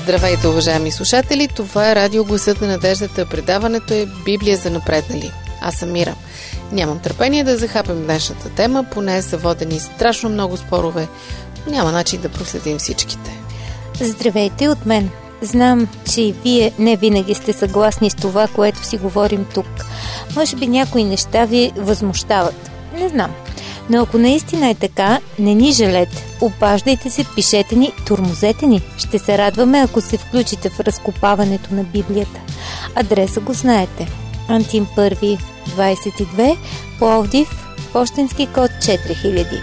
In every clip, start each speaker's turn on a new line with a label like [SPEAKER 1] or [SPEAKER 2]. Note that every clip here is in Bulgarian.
[SPEAKER 1] Здравейте, уважаеми слушатели! Това е радио Гласът на надеждата. Предаването е Библия за напреднали. Аз съм Мира. Нямам търпение да захапем днешната тема, по нея са водени страшно много спорове. Няма начин да проследим всичките.
[SPEAKER 2] Здравейте от мен. Знам, че и вие не винаги сте съгласни с това, което си говорим тук. Може би някои неща ви възмущават. Не знам. Но ако наистина е така, не ни жалете. Обаждайте се, пишете ни, тормозете ни. Ще се радваме, ако се включите в разкопаването на Библията. Адреса го знаете. Антим 1, 22, Пловдив, пощенски код 4000.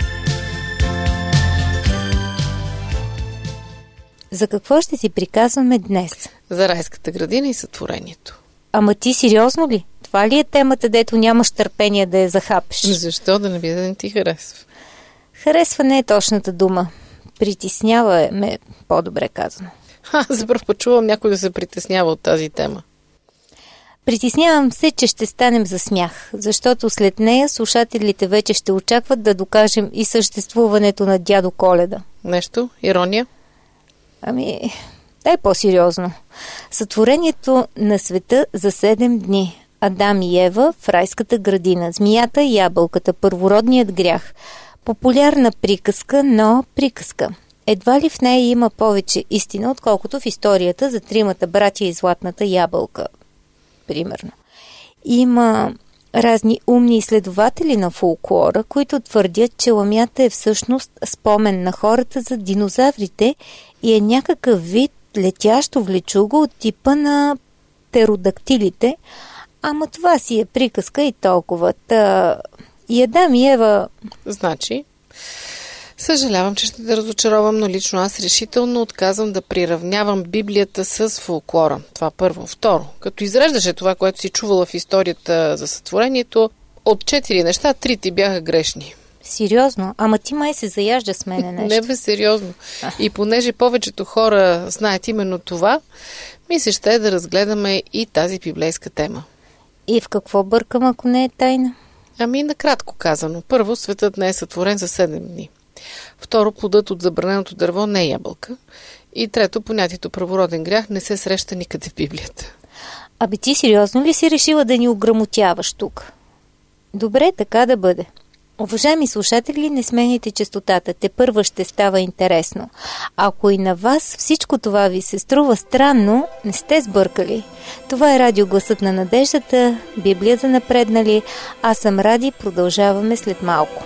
[SPEAKER 2] За какво ще си приказваме днес?
[SPEAKER 1] За райската градина и сътворението.
[SPEAKER 2] Ама ти сериозно ли? Това ли е темата, дето нямаш търпение да я захапеш?
[SPEAKER 1] Защо да не би да не ти харесва?
[SPEAKER 2] Харесва не е точната дума. Притеснява ме, по-добре казано.
[SPEAKER 1] За първ път чувам някой да се притеснява от тази тема.
[SPEAKER 2] Притеснявам се, че ще станем за смях, защото след нея слушателите вече ще очакват да докажем и съществуването на дядо Коледа.
[SPEAKER 1] Нещо? Ирония?
[SPEAKER 2] Дай по-сериозно. Сътворението на света за 7 дни. Адам и Ева в райската градина. Змията и ябълката. Първородният грях. Популярна приказка, но приказка. Едва ли в нея има повече истина, отколкото в историята за тримата братя и златната ябълка. Примерно. Има разни умни изследователи на фолклора, които твърдят, че ламята е всъщност спомен на хората за динозаврите и е някакъв вид летящо влечуго от типа на птеродактилите, ама това си е приказка и толкова. И Адам и Ева...
[SPEAKER 1] Значи, съжалявам, че ще те разочаровам, но лично аз решително отказвам да приравнявам Библията с фолклора. Това първо. Второ, като изреждаше това, което си чувала в историята за сътворението, от 4 неща, 3 ти бяха грешни.
[SPEAKER 2] Сериозно? Ама ти май се заяжда с мене нещо.
[SPEAKER 1] Не бе, сериозно. И понеже повечето хора знаят именно това, ми се ще да разгледаме и тази библейска тема.
[SPEAKER 2] И в какво бъркам, ако не е тайна?
[SPEAKER 1] Накратко казано. Първо, светът не е сътворен за 7 дни. Второ, плодът от забраненото дърво не е ябълка. И трето, понятието първороден грях не се среща никъде в Библията.
[SPEAKER 2] Ти сериозно ли си решила да ни ограмотяваш тук? Добре, така да бъде. Уважаеми слушатели, не сменяйте честотата, тепърва ще става интересно. Ако и на вас всичко това ви се струва странно, не сте сбъркали. Това е радио Гласът на надеждата, Библия за напреднали. Аз съм Ради, продължаваме след малко.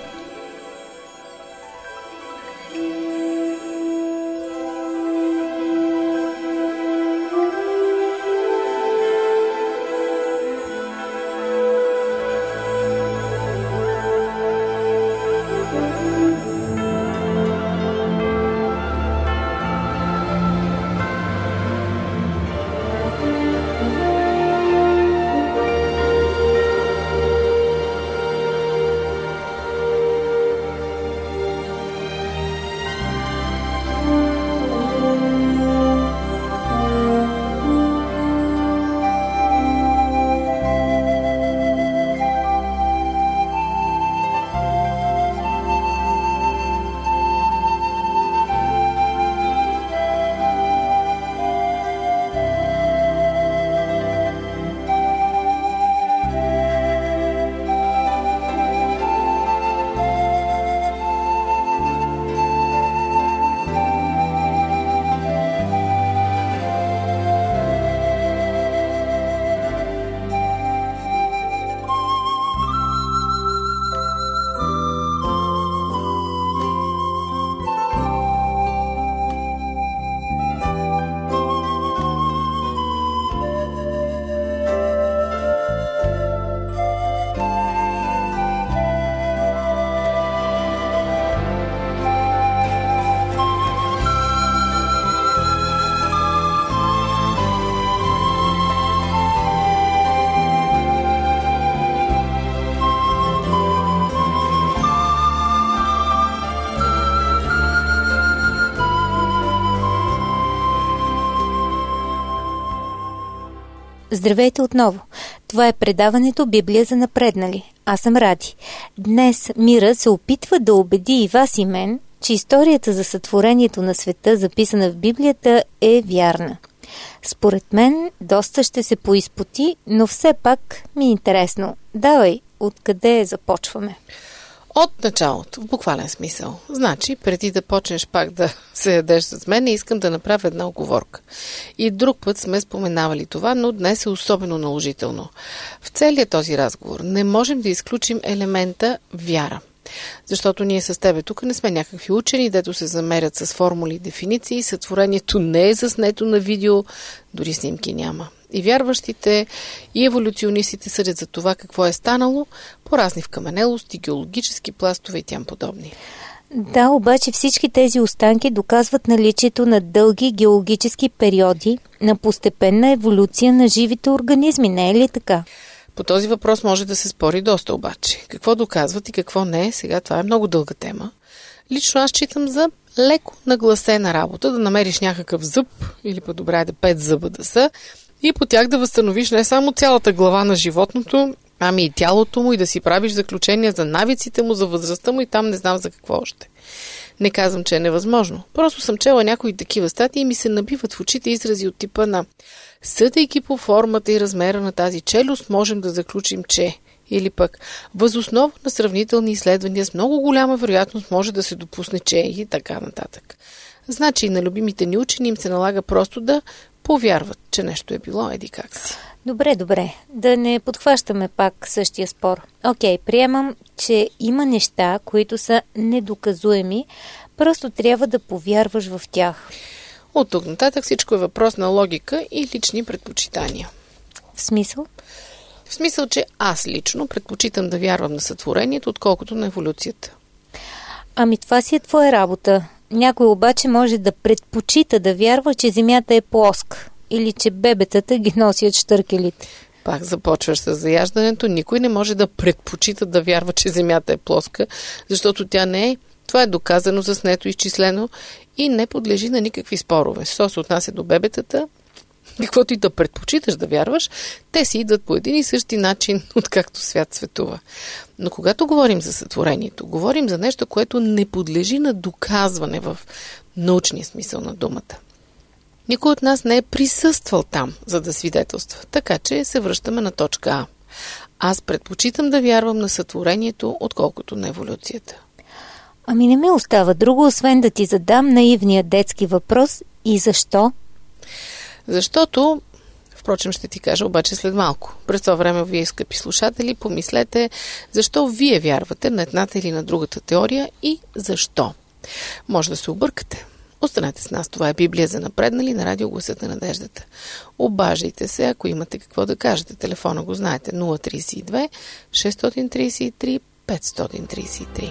[SPEAKER 2] Здравейте отново! Това е предаването Библия за напреднали. Аз съм Ради. Днес Мира се опитва да убеди и вас и мен, че историята за сътворението на света, записана в Библията, е вярна. Според мен, доста ще се поизпоти, но все пак ми е интересно. Давай, откъде започваме?
[SPEAKER 1] От началото, в буквален смисъл. Значи, преди да почнеш пак да се ядеш с мен, искам да направя една оговорка. И друг път сме споменавали това, но днес е особено наложително. В целия този разговор не можем да изключим елемента вяра. Защото ние с тебе тук не сме някакви учени, дето се замерят с формули и дефиниции. Сътворението не е заснето на видео, дори снимки няма. И вярващите, и еволюционистите съдят за това какво е станало по разни вкаменелости, геологически пластове и тям подобни.
[SPEAKER 2] Да, обаче всички тези останки доказват наличието на дълги геологически периоди на постепенна еволюция на живите организми, не е ли така?
[SPEAKER 1] По този въпрос може да се спори доста обаче. Какво доказват и какво не, сега това е много дълга тема. Лично аз считам за леко нагласена работа да намериш някакъв зъб, или по-добре е да 5 зъба да са, и по тях да възстановиш не само цялата глава на животното, ами и тялото му, и да си правиш заключения за навиците му, за възрастта му и там не знам за какво още. Не казвам, че е невъзможно. Просто съм чела някои такива статии и ми се набиват в очите изрази от типа на съдейки по формата и размера на тази челюст, можем да заключим, че... Или пък, въз основа на сравнителни изследвания с много голяма вероятност може да се допусне, че и така нататък. Значи и на любимите ни учени им се налага просто да повярват, че нещо е било еди как си.
[SPEAKER 2] Добре. Да не подхващаме пак същия спор. Окей, приемам, че има неща, които са недоказуеми, просто трябва да повярваш в тях.
[SPEAKER 1] От тук нататък всичко е въпрос на логика и лични предпочитания.
[SPEAKER 2] В смисъл?
[SPEAKER 1] В смисъл, че аз лично предпочитам да вярвам на сътворението, отколкото на еволюцията.
[SPEAKER 2] Ами това си е твоя работа. Някой обаче може да предпочита да вярва, че Земята е плоска или че бебетата ги носят щъркелите.
[SPEAKER 1] Пак започваш с заяждането. Никой не може да предпочита да вярва, че Земята е плоска, защото тя не е. Това е доказано, заснето, изчислено и не подлежи на никакви спорове. Що се отнася до бебетата, каквото и да предпочиташ да вярваш, те си идват по един и същи начин, откакто свят светува. Но когато говорим за сътворението, говорим за нещо, което не подлежи на доказване в научния смисъл на думата. Никой от нас не е присъствал там, за да свидетелства. Така че се връщаме на точка А. Аз предпочитам да вярвам на сътворението, отколкото на еволюцията.
[SPEAKER 2] Ами не ми остава друго, освен да ти задам наивния детски въпрос и защо?
[SPEAKER 1] Защото, впрочем ще ти кажа обаче след малко. През това време вие, скъпи слушатели, помислете защо вие вярвате на едната или на другата теория и защо. Може да се объркате. Останете с нас. Това е Библия за напреднали на радио Гласът на надеждата. Обаждайте се, ако имате какво да кажете. Телефона го знаете 032 633 533.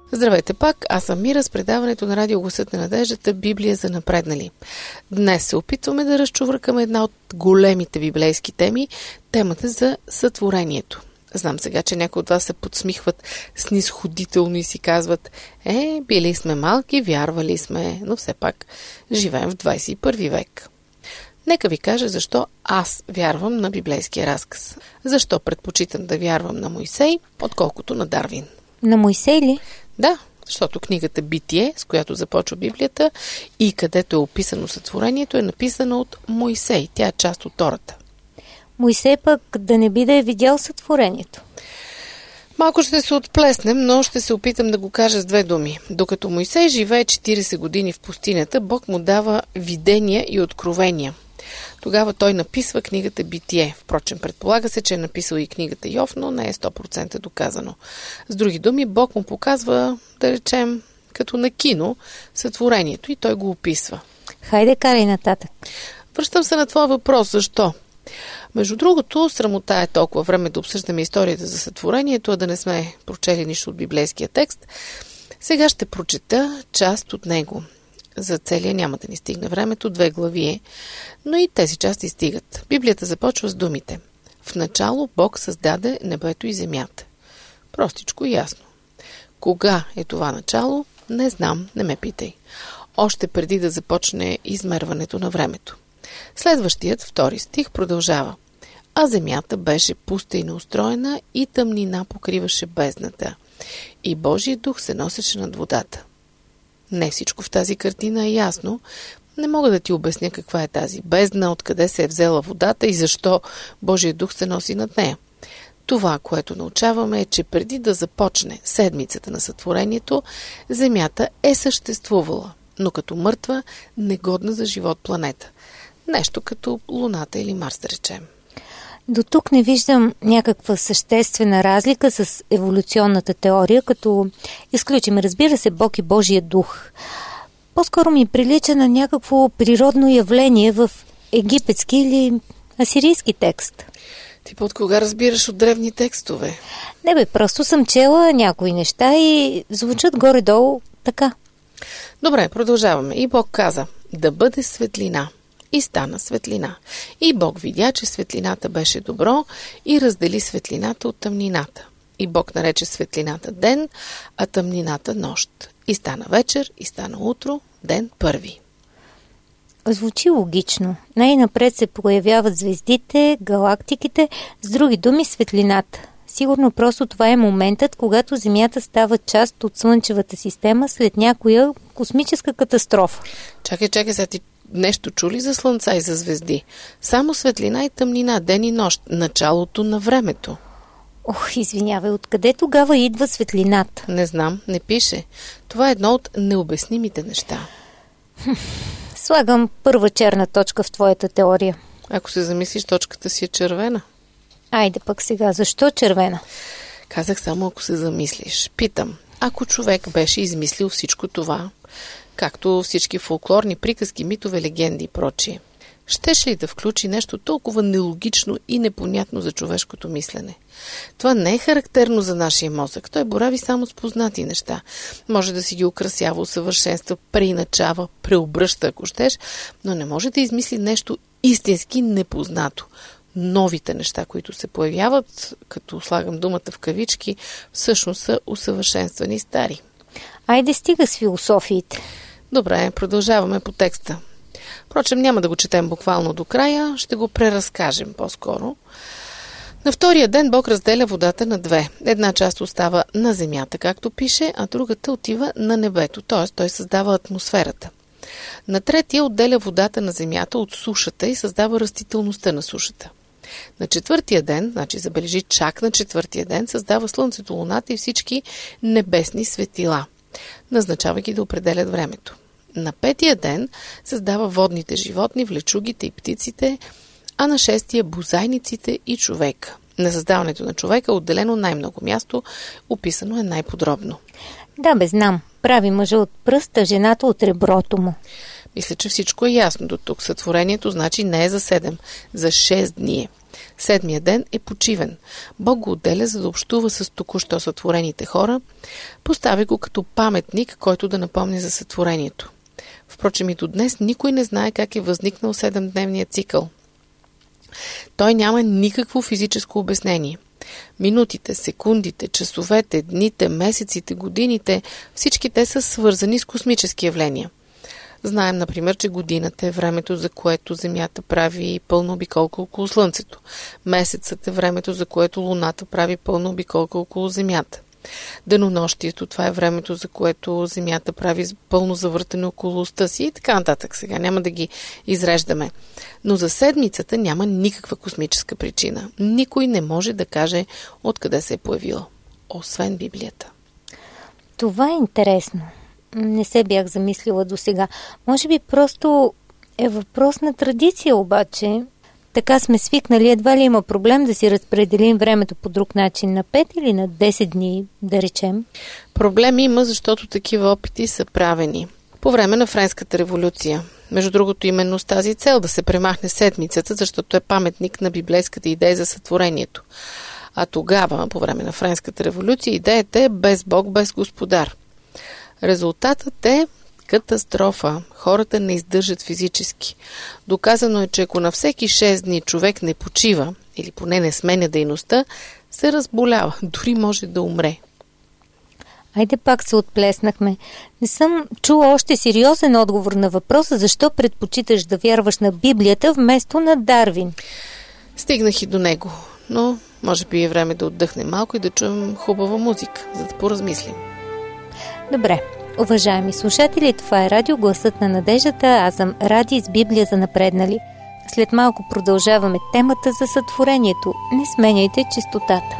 [SPEAKER 1] Здравейте пак, аз съм Мира с предаването на Радио Гласът на надеждата Библия за напреднали. Днес се опитваме да разчувъркаме една от големите библейски теми, темата за сътворението. Знам сега, че някои от вас се подсмихват снисходително и си казват: били сме малки, вярвали сме, но все пак живеем в 21 век. Нека ви кажа защо аз вярвам на библейския разказ. Защо предпочитам да вярвам на Мойсей, отколкото на Дарвин.
[SPEAKER 2] На Мойсей ли?
[SPEAKER 1] Да, защото книгата Битие, с която започва Библията и където е описано сътворението, е написана от Мойсей. Тя е част от Тората.
[SPEAKER 2] Мойсей пък да не би да е видял сътворението.
[SPEAKER 1] Малко ще се отплеснем, но ще се опитам да го кажа с две думи. Докато Мойсей живее 40 години в пустинята, Бог му дава видения и откровения. Тогава той написва книгата Битие. Впрочем, предполага се, че е написал и книгата Йов, но не е 100% доказано. С други думи, Бог му показва, да речем, като на кино, сътворението и той го описва.
[SPEAKER 2] Хайде, карай нататък.
[SPEAKER 1] Връщам се на твоя въпрос. Защо? Между другото, срамота е толкова време да обсъждаме историята за сътворението, а да не сме прочели нищо от библейския текст. Сега ще прочета част от него. За целия няма да ни стигне времето, 2 глави е, но и тези части стигат. Библията започва с думите: в начало Бог създаде небето и земята. Простичко и ясно. Кога е това начало? Не знам, не ме питай. Още преди да започне измерването на времето. Следващият, 2 стих, продължава: а земята беше пуста и неустроена и тъмнина покриваше бездната. И Божият дух се носеше над водата. Не всичко в тази картина е ясно. Не мога да ти обясня каква е тази бездна, откъде се е взела водата и защо Божият дух се носи над нея. Това, което научаваме, е, че преди да започне седмицата на сътворението, земята е съществувала, но като мъртва, негодна за живот планета. Нещо като Луната или Марс, да речем.
[SPEAKER 2] До тук не виждам някаква съществена разлика с еволюционната теория, като изключим, разбира се, Бог и Божия дух. По-скоро ми прилича на някакво природно явление в египетски или асирийски текст.
[SPEAKER 1] Ти от кога разбираш от древни текстове?
[SPEAKER 2] Не бе, просто съм чела някои неща и звучат горе-долу така.
[SPEAKER 1] Добре, продължаваме. И Бог каза: да бъде светлина. И стана светлина. И Бог видя, че светлината беше добро и раздели светлината от тъмнината. И Бог нарече светлината ден, а тъмнината нощ. И стана вечер, и стана утро, ден първи.
[SPEAKER 2] Звучи логично. Най-напред се появяват звездите, галактиките, с други думи светлината. Сигурно просто това е моментът, когато Земята става част от Слънчевата система след някоя космическа катастрофа.
[SPEAKER 1] Чакай, сега ти нещо чули за слънца и за звезди? Само светлина и тъмнина, ден и нощ, началото на времето.
[SPEAKER 2] Извинявай, откъде тогава идва светлината?
[SPEAKER 1] Не знам, не пише. Това е едно от необяснимите неща.
[SPEAKER 2] Слагам първа черна точка в твоята теория.
[SPEAKER 1] Ако се замислиш, точката си е червена.
[SPEAKER 2] Айде пък сега, защо червена?
[SPEAKER 1] Казах само ако се замислиш. Питам, ако човек беше измислил всичко това, както всички фолклорни приказки, митове, легенди и прочие, щеше ли да включи нещо толкова нелогично и непонятно за човешкото мислене? Това не е характерно за нашия мозък. Той борави само с познати неща. Може да си ги украсява, усъвършенства, преиначава, преобръща, ако щеш, но не може да измисли нещо истински непознато. Новите неща, които се появяват, като слагам думата в кавички, всъщност са усъвършенствани стари.
[SPEAKER 2] Айде стига с философиите.
[SPEAKER 1] Добре, продължаваме по текста. Впрочем, няма да го четем буквално до края, ще го преразкажем по-скоро. На втория ден Бог разделя водата на 2. Една част остава на земята, както пише, а другата отива на небето, т.е. той създава атмосферата. На третия отделя водата на земята от сушата и създава растителността на сушата. На 4-тия ден, значи забележи, чак на 4-тия ден, създава слънцето, луната и всички небесни светила, назначавайки да определят времето. На 5-тия ден създава водните животни, влечугите и птиците, а на 6-тия бозайниците и човека. На създаването на човека е отделено най-много място, описано е най-подробно.
[SPEAKER 2] Да, бе, знам. Прави мъжа от пръста, жената от реброто му.
[SPEAKER 1] Мисля, че всичко е ясно до тук. Сътворението значи не е за 7, за 6 дни. Седмия ден е почивен. Бог го отделя, за да общува с току-що сътворените хора. Поставя го като паметник, който да напомни за сътворението. Впрочем и до днес никой не знае как е възникнал 7-дневният цикъл. Той няма никакво физическо обяснение. Минутите, секундите, часовете, дните, месеците, годините, всички те са свързани с космически явления. Знаем, например, че годината е времето, за което Земята прави пълна обиколка около Слънцето. Месецът е времето, за което Луната прави пълна обиколка около Земята. Денонощието, това е времето, за което Земята прави пълно завъртане около оста си и така нататък. Сега няма да ги изреждаме. Но за седмицата няма никаква космическа причина. Никой не може да каже откъде се е появила. Освен Библията.
[SPEAKER 2] Това е интересно. Не се бях замислила досега. Може би просто е въпрос на традиция обаче. Така сме свикнали, едва ли има проблем да си разпределим времето по друг начин на 5 или на 10 дни, да речем?
[SPEAKER 1] Проблем има, защото такива опити са правени. По време на Френската революция. Между другото, именно с тази цел да се премахне седмицата, защото е паметник на библейската идея за сътворението. А тогава, по време на Френската революция, идеята е без Бог, без Господар. Резултатът е катастрофа. Хората не издържат физически. Доказано е, че ако на всеки 6 дни човек не почива, или поне не сменя дейността, се разболява. Дори може да умре.
[SPEAKER 2] Айде пак се отплеснахме. Не съм чула още сериозен отговор на въпроса, защо предпочиташ да вярваш на Библията вместо на Дарвин.
[SPEAKER 1] Стигнах и до него, но може би е време да отдъхнем малко и да чуем хубава музика, за да поразмислим.
[SPEAKER 2] Добре. Уважаеми слушатели, това е радио Гласът на надеждата. Аз съм Ради с Библия за напреднали. След малко продължаваме темата за сътворението. Не сменяйте честотата.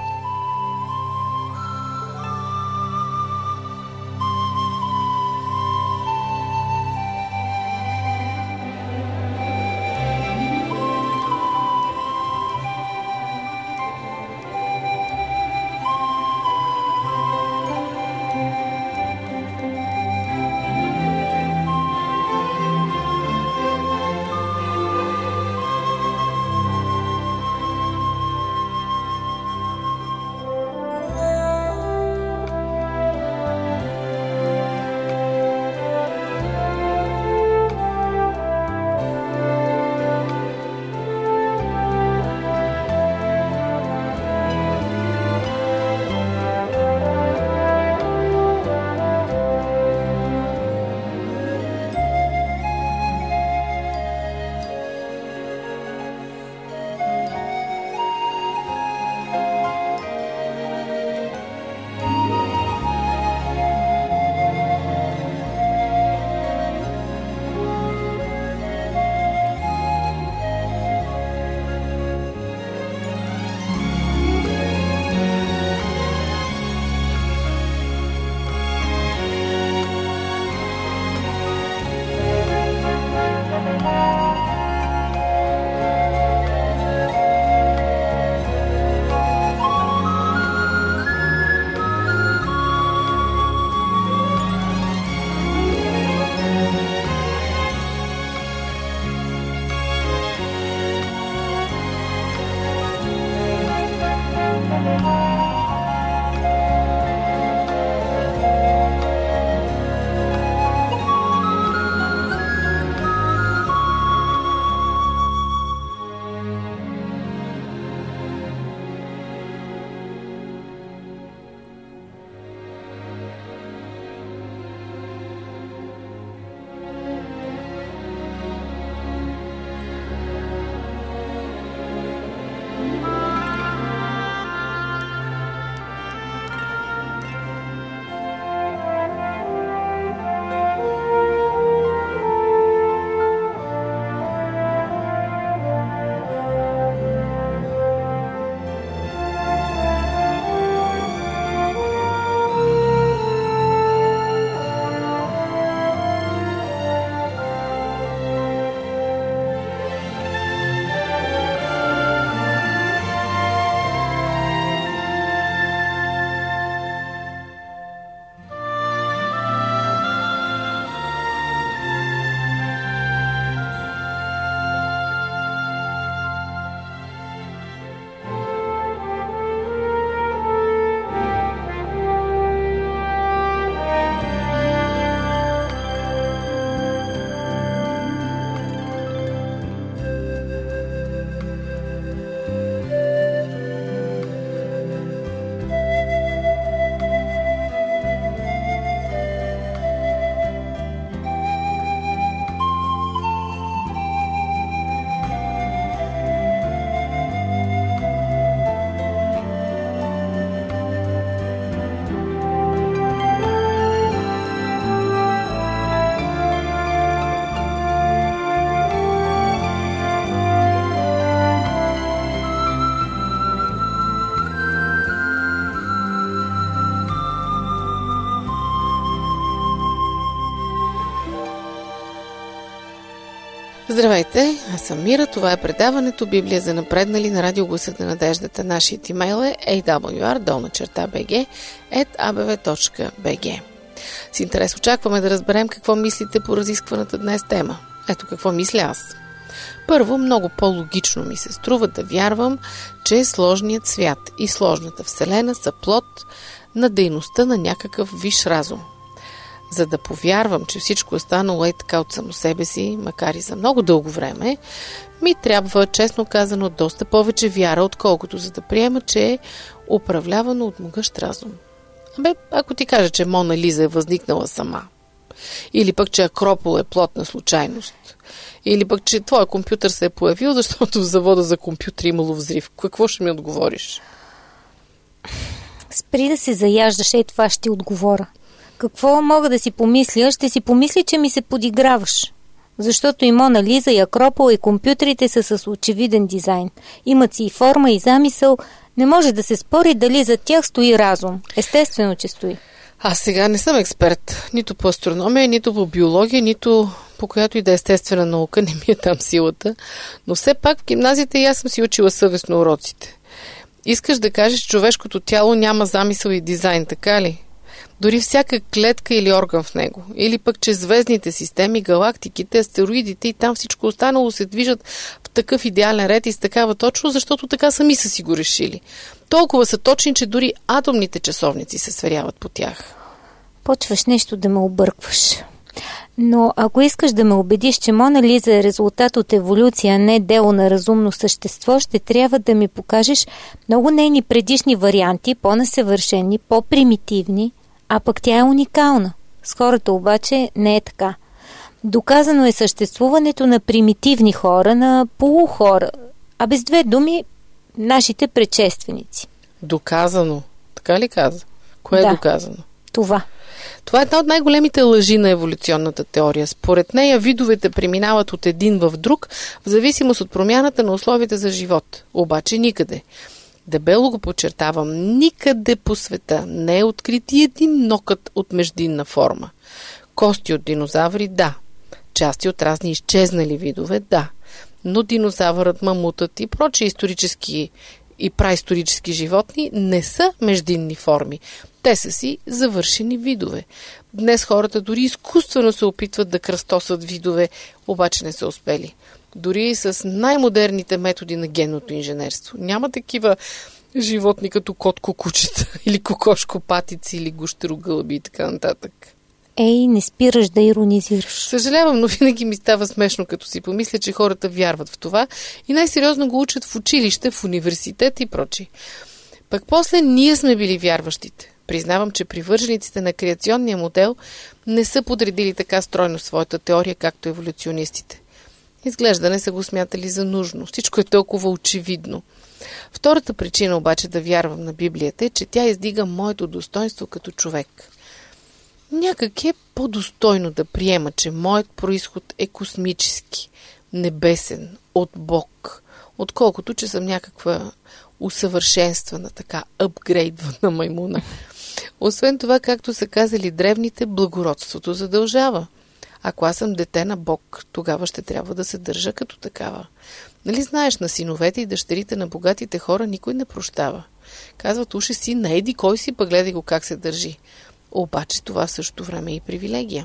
[SPEAKER 1] Здравейте, аз съм Мира, това е предаването Библия за напреднали на радио Гласът на надеждата. Нашият имейл е awr@abv.bg. С интерес очакваме да разберем какво мислите по разискваната днес тема. Ето какво мисля аз. Първо, много по-логично ми се струва да вярвам, че сложният свят и сложната вселена са плод на дейността на някакъв висш разум. За да повярвам, че всичко е станало така от само себе си, макар и за много дълго време, ми трябва, честно казано, доста повече вяра, отколкото за да приема, че е управлявано от могъщ разум. Ако ти кажа, че Мона Лиза е възникнала сама, или пък, че Акропол е плод на случайност, или пък, че твой компютър се е появил, защото в завода за компютри имало взрив, какво ще ми отговориш?
[SPEAKER 2] Спри да се заяждаш, това ще отговоря. Какво мога да си помисля? Ще си помисли, че ми се подиграваш. Защото и Мона Лиза, и Акропол, и компютрите са с очевиден дизайн. Имат си и форма, и замисъл. Не може да се спори дали за тях стои разум. Естествено, че стои.
[SPEAKER 1] Аз сега не съм експерт. Нито по астрономия, нито по биология, нито по която и да е естествена наука. Не ми е там силата. Но все пак в гимназията и аз съм си учила съвестно уроците. Искаш да кажеш, че човешкото тяло няма замисъл и дизайн, така ли? Дори всяка клетка или орган в него. Или пък, че звездните системи, галактиките, астероидите и там всичко останало се движат в такъв идеален ред и с такава точно, защото така сами са си го решили. Толкова са точни, че дори атомните часовници се сверяват по тях.
[SPEAKER 2] Почваш нещо да ме объркваш. Но ако искаш да ме убедиш, че Мона Лиза е резултат от еволюция, а не дело на разумно същество, ще трябва да ми покажеш много нейни предишни варианти, по-несъвършени, по-примитивни, а пък тя е уникална. С хората обаче не е така. Доказано е съществуването на примитивни хора, на полухора, а без две думи нашите предшественици.
[SPEAKER 1] Доказано? Така ли каза? Кое е доказано?
[SPEAKER 2] Това.
[SPEAKER 1] Това е една от най-големите лъжи на еволюционната теория. Според нея видовете преминават от един в друг в зависимост от промяната на условията за живот. Обаче никъде. Дебело го подчертавам, никъде по света не е открит и един нокът от междинна форма. Кости от динозаври – да. Части от разни изчезнали видове – да. Но динозавърът, мамутът и прочие исторически и праисторически животни не са междинни форми. Те са си завършени видове. Днес хората дори изкуствено се опитват да кръстосат видове, обаче не са успели. Дори и с най-модерните методи на генното инженерство. Няма такива животни като кот-кукучета или кокошко-патици или гущерогълъби и така нататък.
[SPEAKER 2] Не спираш да иронизираш.
[SPEAKER 1] Съжалявам, но винаги ми става смешно, като си помисля, че хората вярват в това и най-сериозно го учат в училище, в университет и прочи. Пък после ние сме били вярващите. Признавам, че привържениците на креационния модел не са подредили така стройно своята теория, както еволюционистите. Изглежда не са го смятали за нужно. Всичко е толкова очевидно. Втората причина обаче да вярвам на Библията е, че тя издига моето достоинство като човек. Някак е по-достойно да приема, че моят произход е космически, небесен, от Бог, отколкото, че съм някаква усъвършенствана, така апгрейдвана маймуна. Освен това, както са казали древните, благородството задължава. Ако аз съм дете на Бог, тогава ще трябва да се държа като такава. Нали знаеш, на синовете и дъщерите на богатите хора никой не прощава. Казват, уши си, на еди кой си, пък гледай го как се държи. Обаче това в същото време е и привилегия.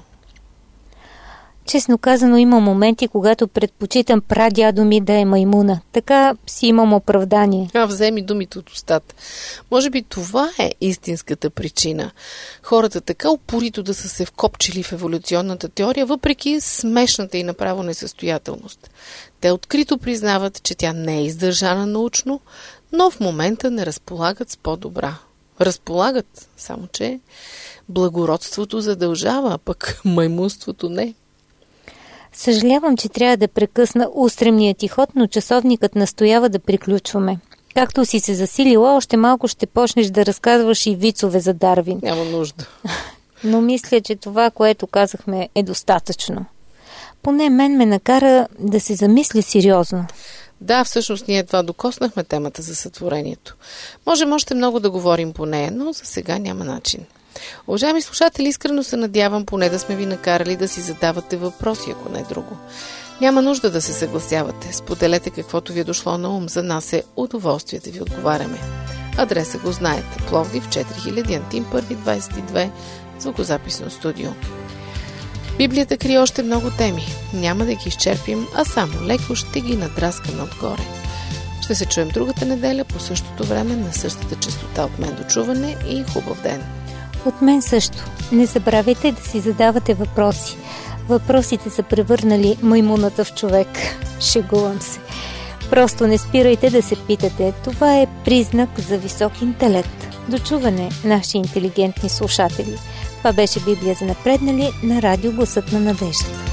[SPEAKER 2] Честно казано, има моменти, когато предпочитам прадядо ми да е маймуна. Така си имам оправдание.
[SPEAKER 1] Вземи думите от устата. Може би това е истинската причина. Хората така упорито да са се вкопчили в еволюционната теория, въпреки смешната и направо несъстоятелност. Те открито признават, че тя не е издържана научно, но в момента не разполагат с по-добра. Разполагат, само че благородството задължава, а пък маймунството не.
[SPEAKER 2] Съжалявам, че трябва да прекъсна устремния ти ход, но часовникът настоява да приключваме. Както си се засилила, още малко ще почнеш да разказваш и вицове за Дарвин.
[SPEAKER 1] Няма нужда.
[SPEAKER 2] Но мисля, че това, което казахме, е достатъчно. Поне мен ме накара да се замисля сериозно.
[SPEAKER 1] Да, всъщност ние едва докоснахме темата за сътворението. Можем още много да говорим по нея, но за сега няма начин. Уважаеми слушатели, искрено се надявам поне да сме ви накарали да си задавате въпроси, ако не друго. Няма нужда да се съгласявате. Споделете каквото ви е дошло на ум. За нас е удоволствие да ви отговаряме. Адреса го знаете. Пловдив 4000, Антим 1, 22, звукозаписно студио. Библията крие още много теми. Няма да ги изчерпим, а само леко ще ги надраскаме отгоре. Ще се чуем другата неделя по същото време на същата честота. От мен до чуване и хубав ден.
[SPEAKER 2] От мен също. Не забравяйте да си задавате въпроси. Въпросите са превърнали маймуната в човек. Шегувам се. Просто не спирайте да се питате. Това е признак за висок интелект. До чуване, наши интелигентни слушатели. Това беше Библия за напреднали на радио Гласът на надеждата.